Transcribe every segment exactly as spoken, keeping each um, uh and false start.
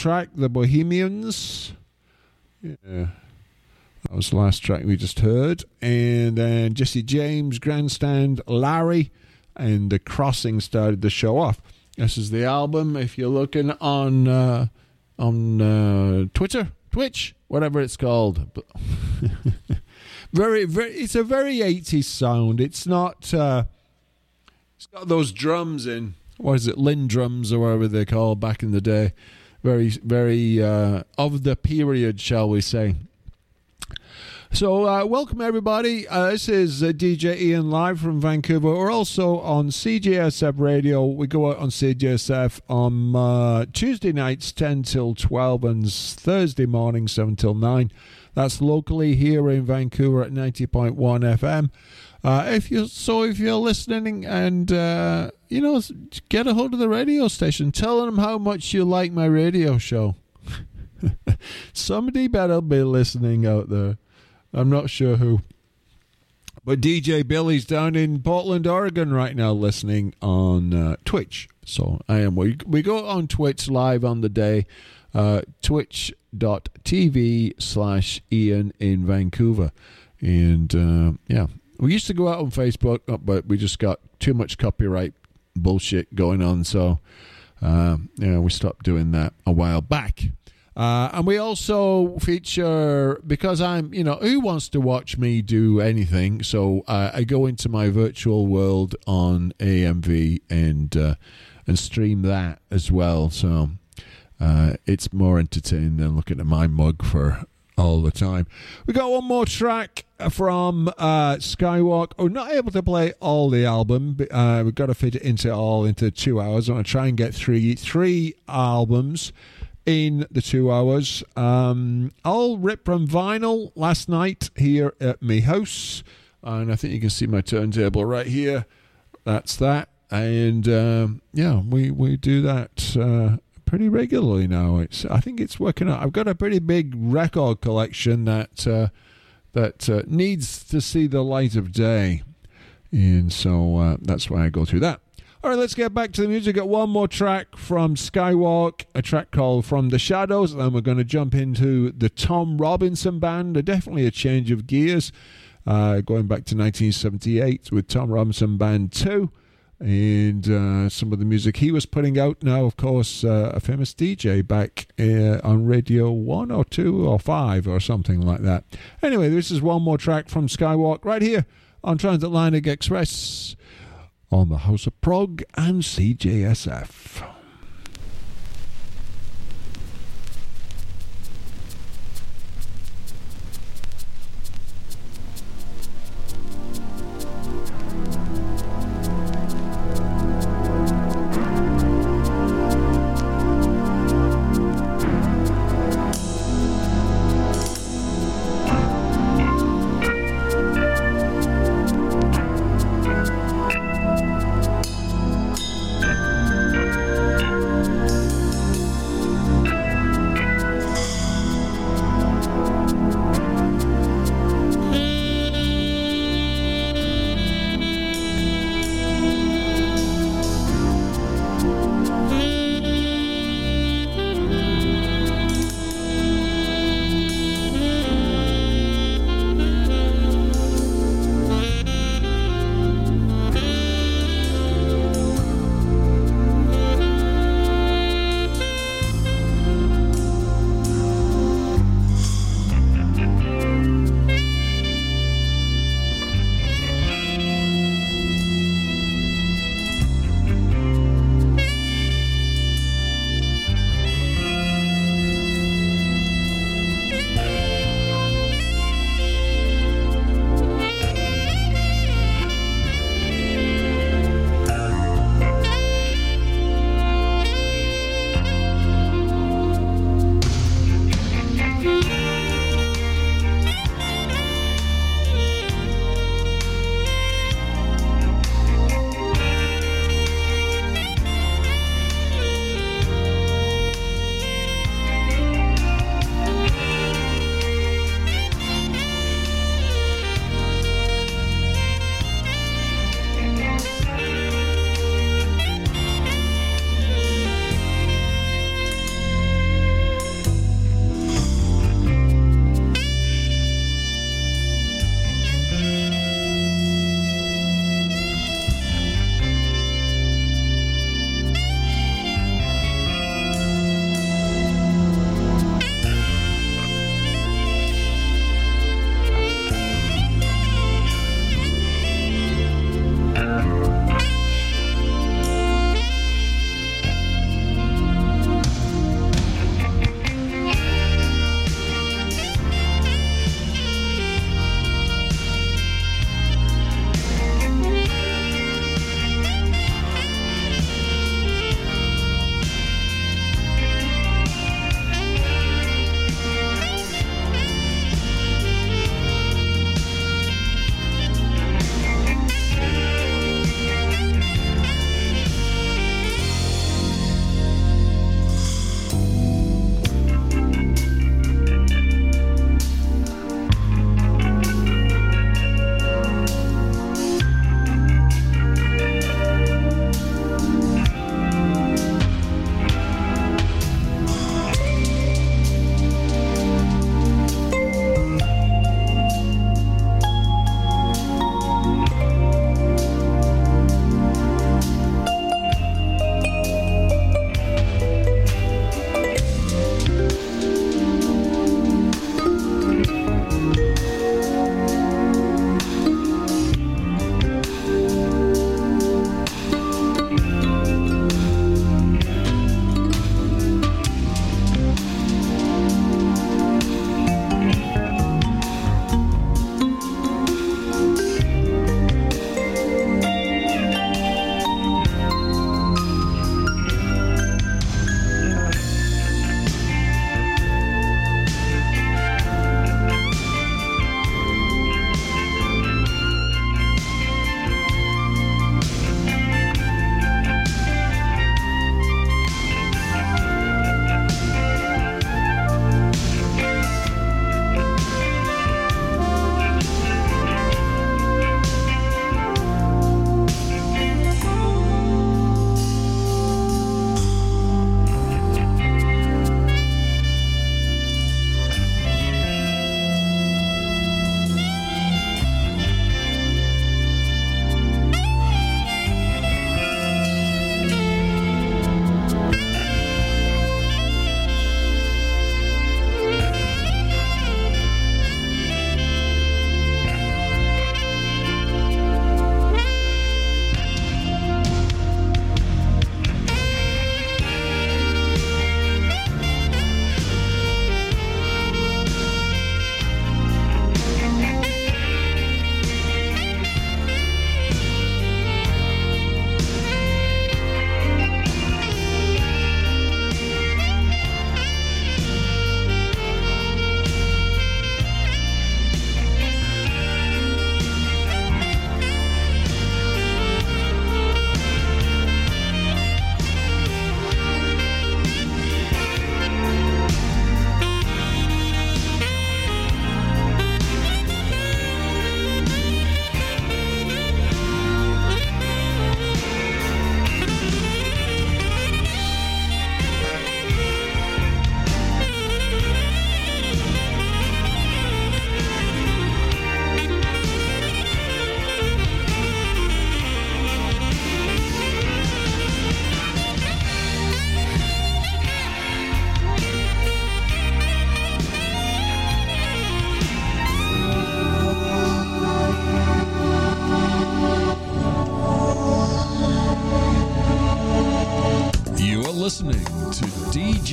track, The Bohemians. Yeah, that was the last track we just heard. And then Jesse James, Grandstand, Larry, and The Crossing started the show off. This is the album. If you're looking on uh, on uh, Twitter, Twitch, whatever it's called. very, very. It's a very eighties sound. It's not. Uh, it's got those drums in. What is it, Lynn drums or whatever they call back in the day. Very, very uh, of the period, shall we say. So, uh, welcome everybody. Uh, this is uh, D J Ian live from Vancouver. We're also on C J S F Radio. We go out on C J S F on uh, Tuesday nights, ten till twelve, and Thursday morning, seven till nine. That's locally here in Vancouver at ninety point one F M. Uh, if you so, if you're listening and uh, you know, get a hold of the radio station, tell them how much you like my radio show. Somebody better be listening out there. I'm not sure who, but D J Billy's down in Portland, Oregon, right now, listening on uh, Twitch. So I am. We we go on Twitch live on the day, uh, twitch dot t v slash Ian in Vancouver, and uh, yeah. We used to go out on Facebook, but we just got too much copyright bullshit going on, so uh, yeah, we stopped doing that a while back. Uh, and we also feature, because I'm, you know, who wants to watch me do anything? So uh, I go into my virtual world on A M V and uh, and stream that as well. So uh, it's more entertaining than looking at my mug for all the time. We got one more track from uh, Skywalk. We're not able to play all the album. But, uh, we've got to fit it into all into two hours. I'm going to try and get three three albums in the two hours. Um, all ripped from vinyl last night here at my house, and I think you can see my turntable right here. That's that, and um, yeah, we we do that. Uh, pretty regularly now. It's I think it's working out. I've got a pretty big record collection that uh, that uh, needs to see the light of day, and so uh, that's why I go through that. All right, let's get back to the music. Got one more track from Skywalk, a track called From the Shadows, and then we're going to jump into the Tom Robinson Band. Uh, definitely a change of gears, uh, going back to nineteen seventy-eight with Tom Robinson Band two. And uh, some of the music he was putting out now, of course, uh, a famous D J back uh, on Radio one or two or five or something like that. Anyway, this is one more track from Skywalk right here on Transatlantic Express on the House of Prog and C J S F. Thank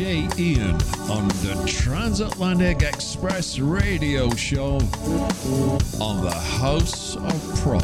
J. Ian on the Transatlantic Express radio show on the House of Prog.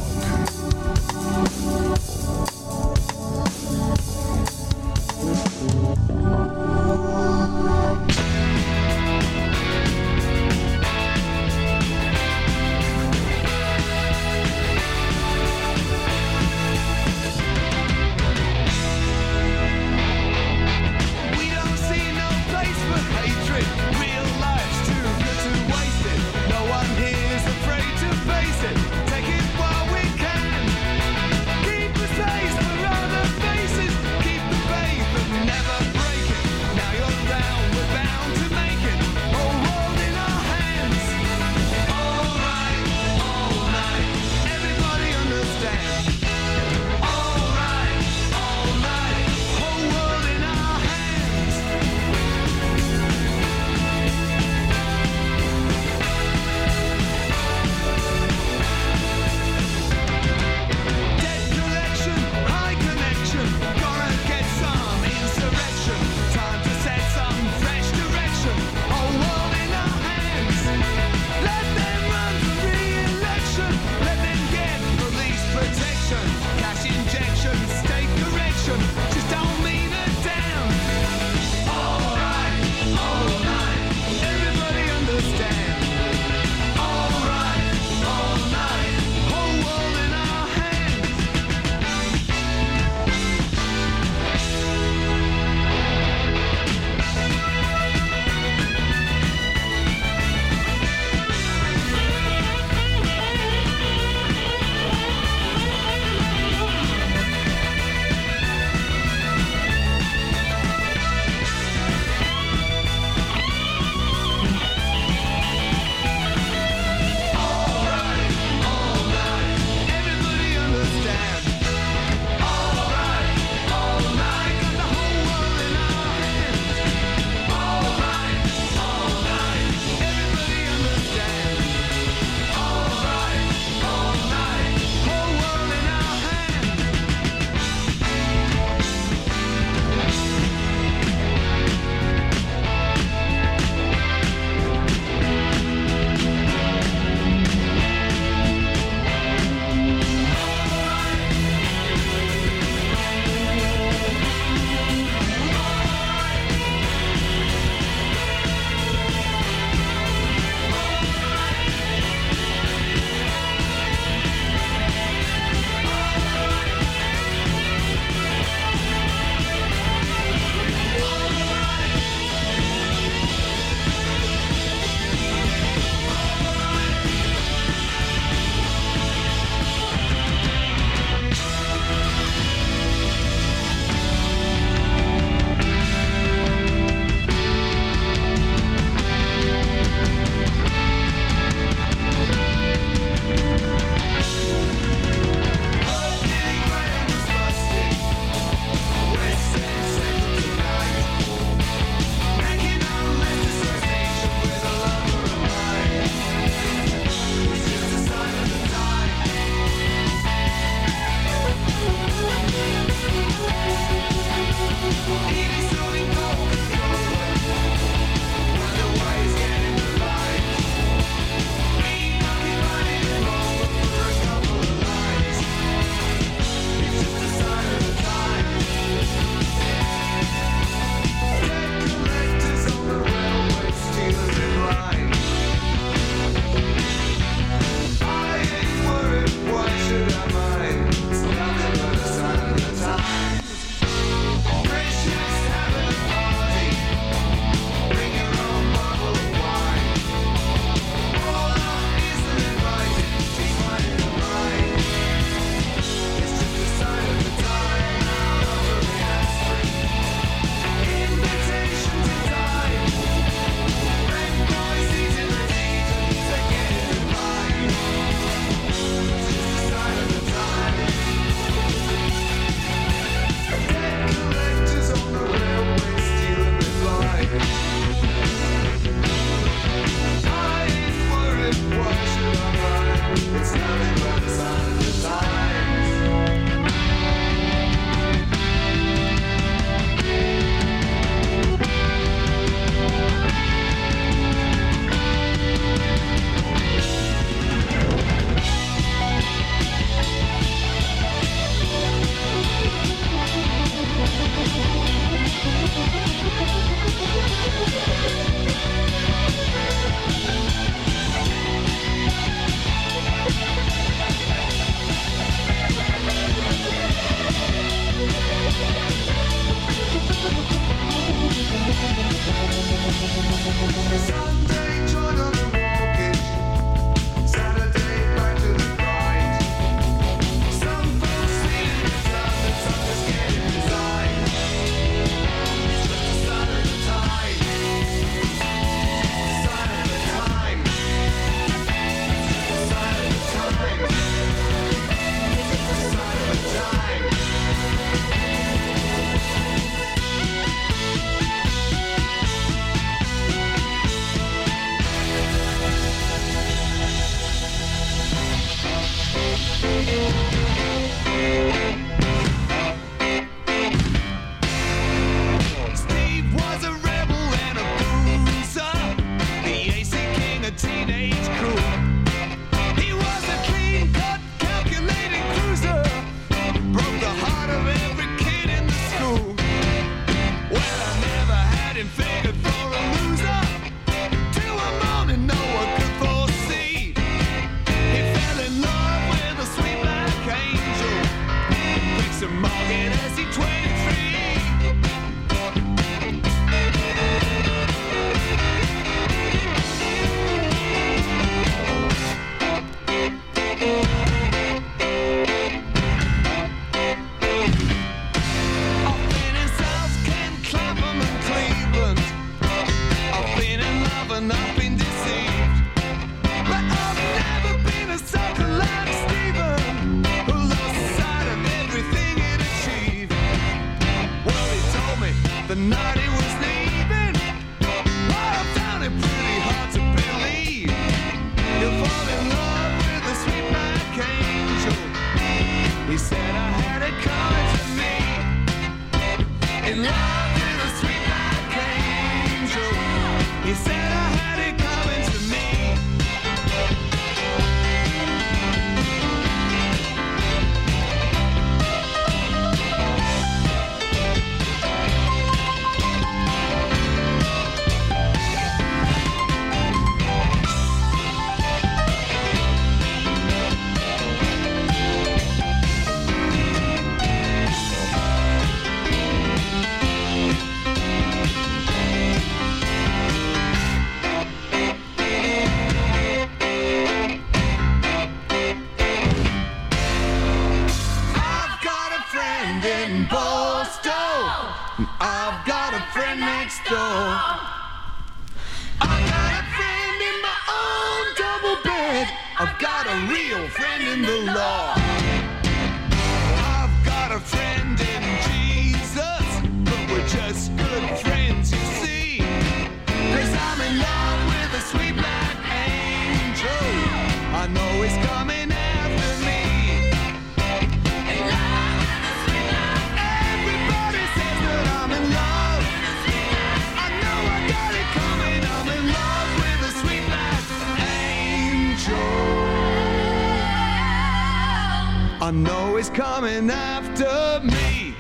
I know it's coming after me.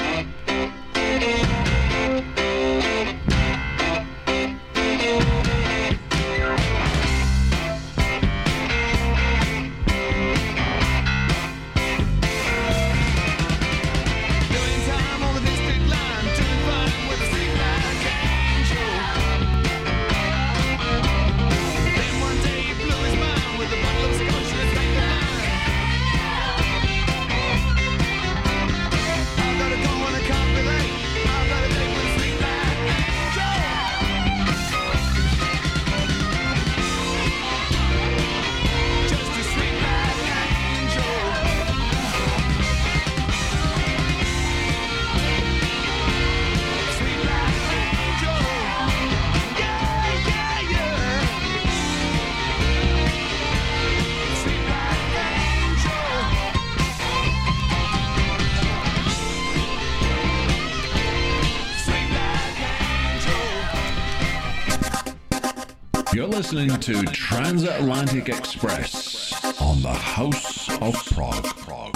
You're listening to Transatlantic Express on the House of Prog. Prog.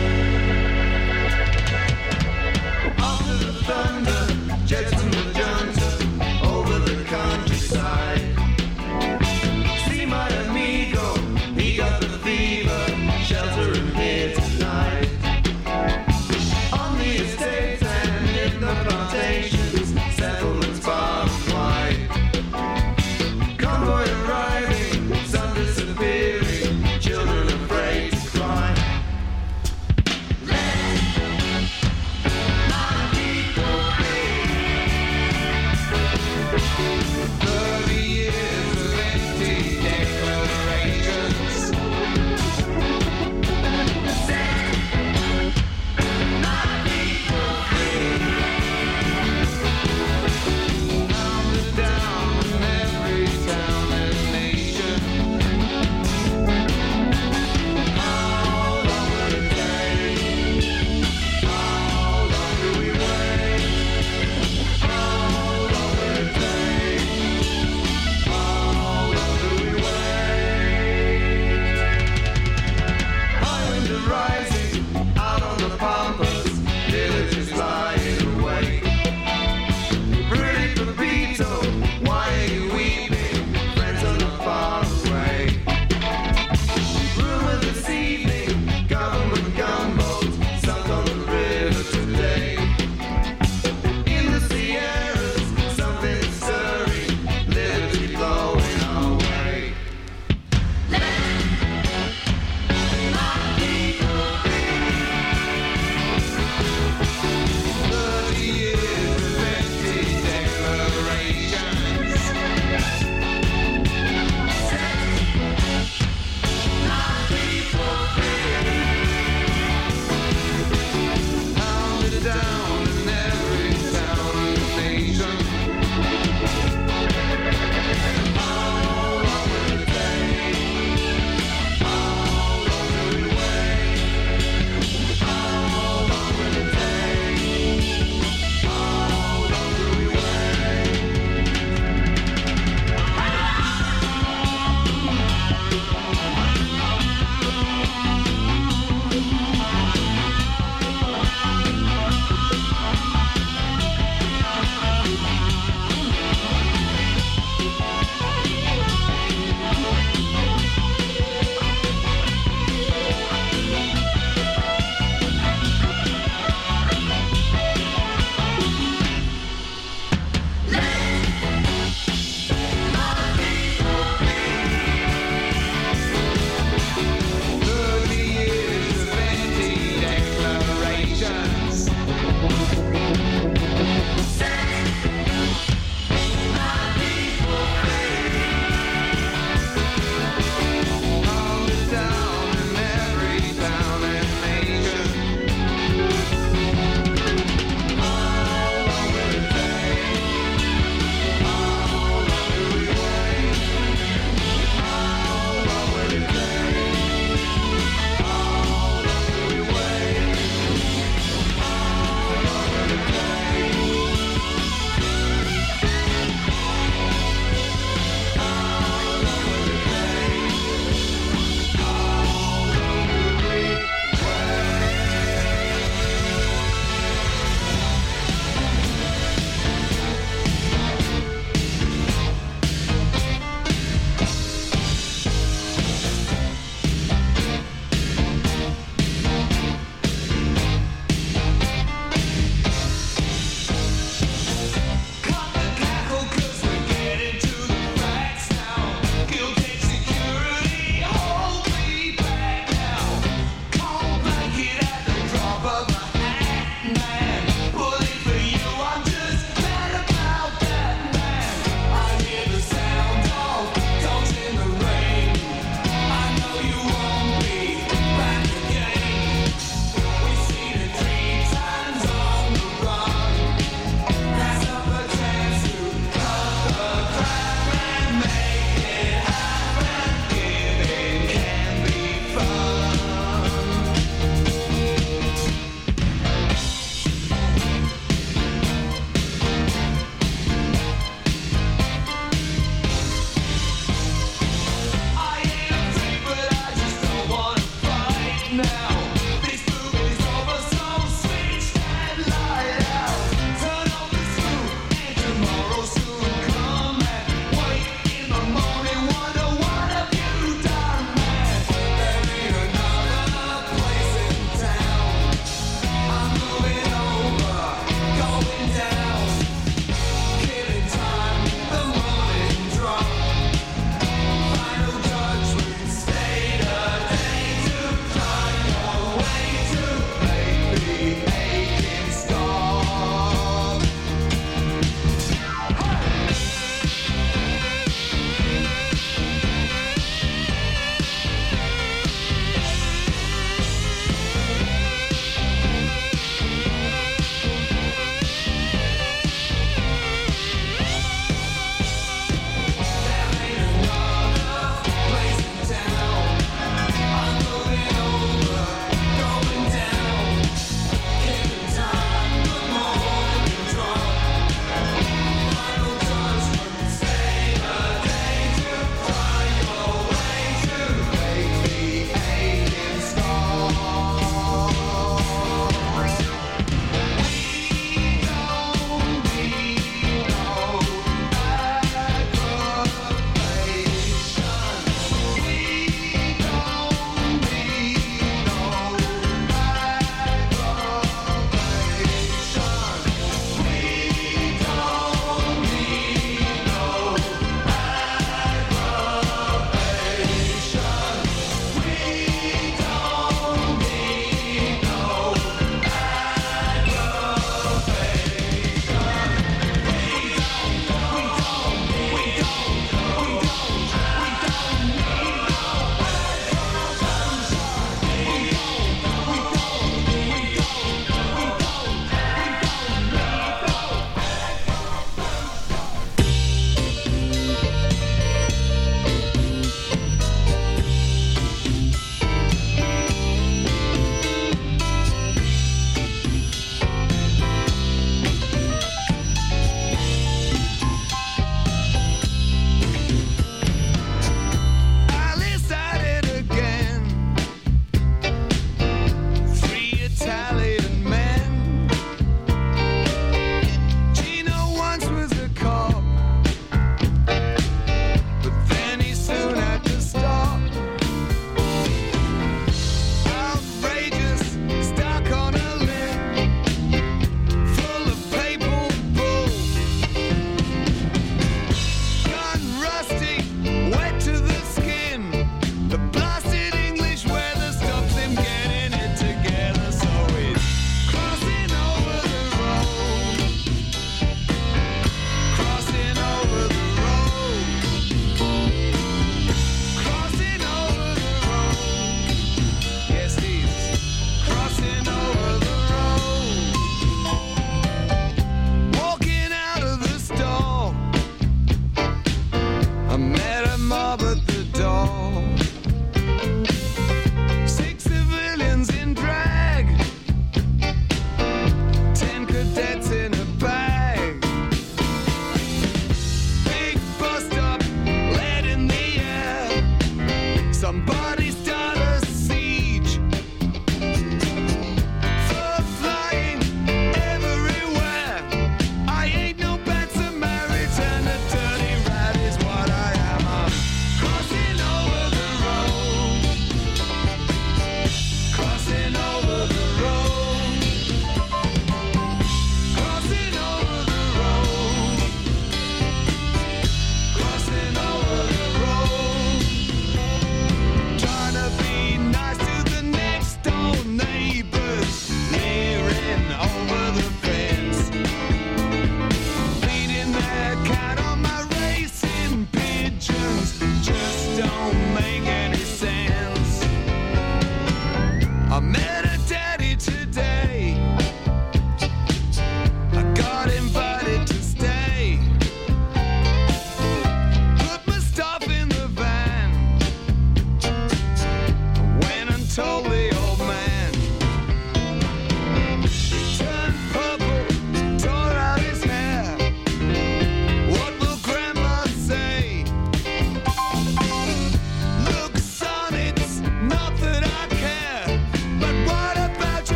Jets in the jungle. The